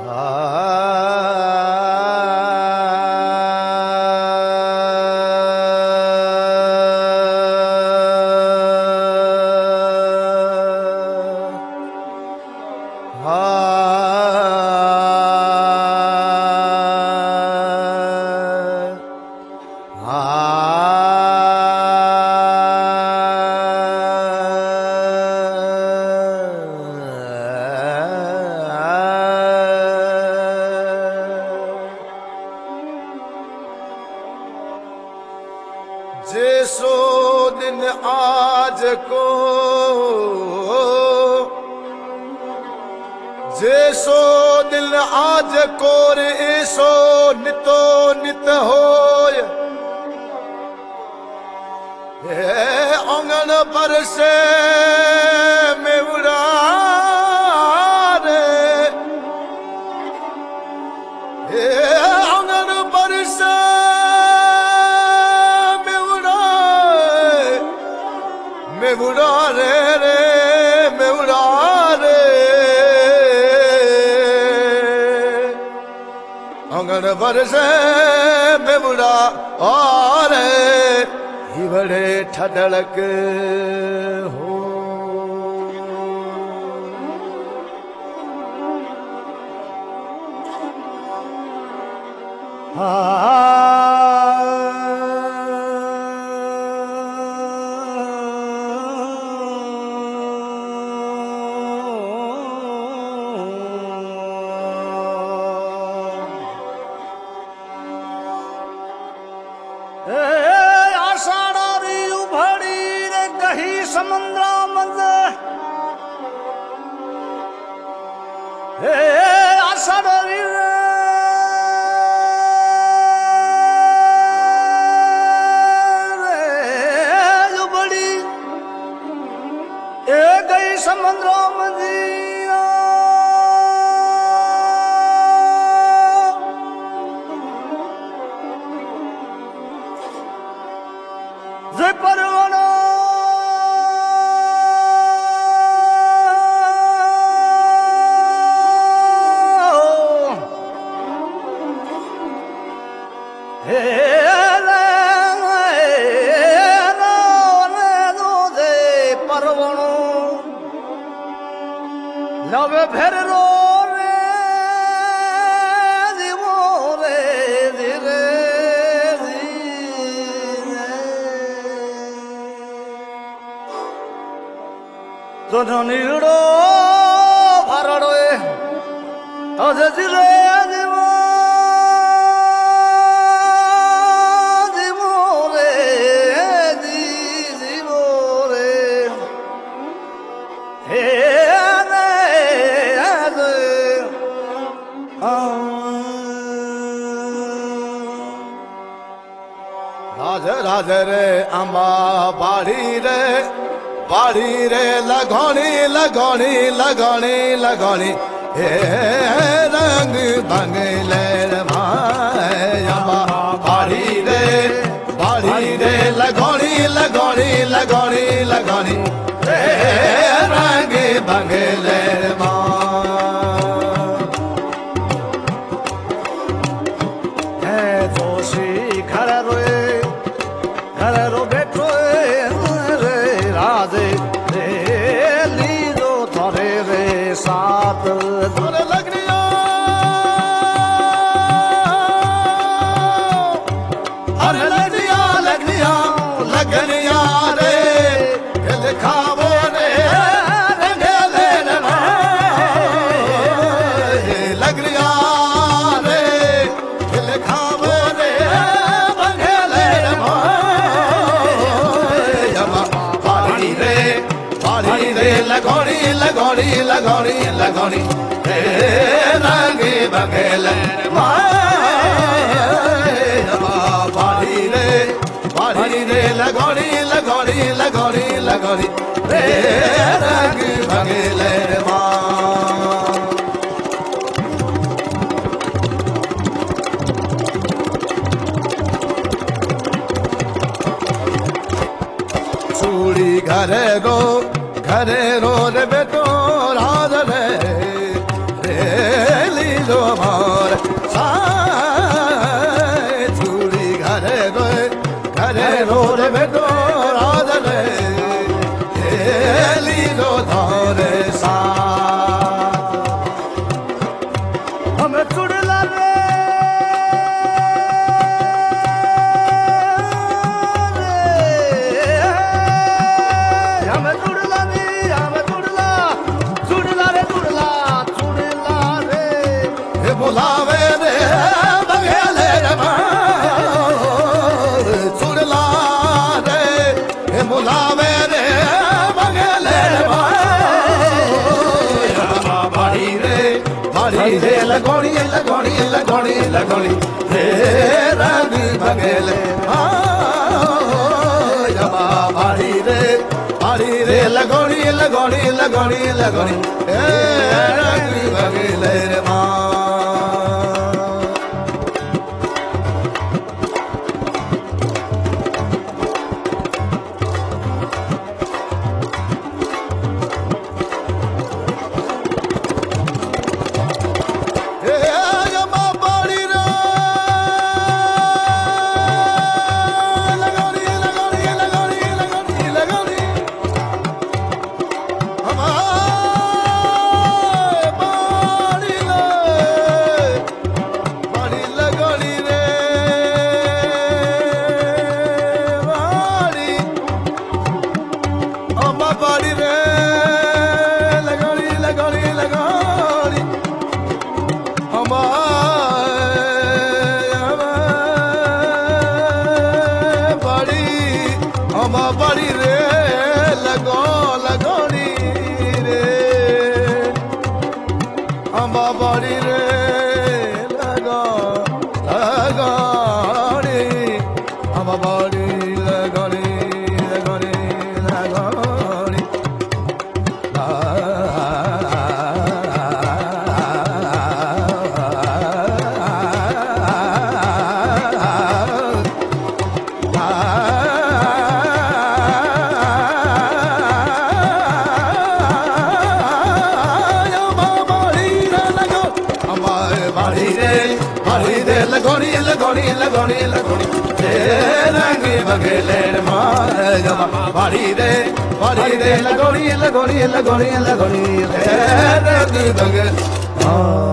जैसो दिन आज को, जैसो दिन आज को रे ऐसो नितो नित होय। आंगन पर से मेवड़ा रे, आंगन पर से मेवड़ा रे रे मेवड़ा रे, आंगन पर से मेवड़ा और ही बड़े ठडलक हो। आषाढ़ी उभड़ी रे गही समुद्रा मंद, आषाढ़ी उभड़ी ए गही समुद्रा मंदी परवाना परवानो लव फिर रो रे दिवो रे धीरे दोनों नीड़ो भरड़ोए अजे जिले दिवो दिवो रे दिवो रे हे रे अजे राज राज रे अम्बा बाड़ी रे, बाड़ी रे लगोनी लगोनी लगोनी लगोनी, हे रंग बंगले अम्बा बाड़ी रे, बाड़ी रे लगोनी लगोनी लगोनी लगोनी, हे रंग बंगले जोशी घर रो बैठो राधे रे लीजो थोड़े रे साथ थोड़े लगनिया अरे लगनिया लगनिया लगनिया रे लिखावो रे लगनिया रे लिखावो रे लगोनी लगोनी लगोनी लगोनी, रंग बंगले बाड़ी रे लगोनी लगोनी लगोनी लगोनी, रंग बंगले चूड़ी घरे रो रे बेटो राज रे लीलो बाड़ी रे लगोड़ी लगोड़ी लगोड़ी लगोड़ी रे रंग बगेले बाड़ी रे लगोड़ी लगोड़ी लगोड़ी लगोड़ी रंग बगेले रे माँ बाड़ी रे लगोड़ी लगोड़ी लगोड़ी बाड़ी रे लगो लगोड़ी रे बाड़ी रे लगो लगोड़ी बाड़ी लगोड़ी लगोड़ी लगोड़ी लगोड़ी लगोड़ी लगोड़ी लगोड़ी रंग बगेले बाड़ी रे लगोड़ी लगोड़ी लगोड़ी लगोड़ी रंग बगेले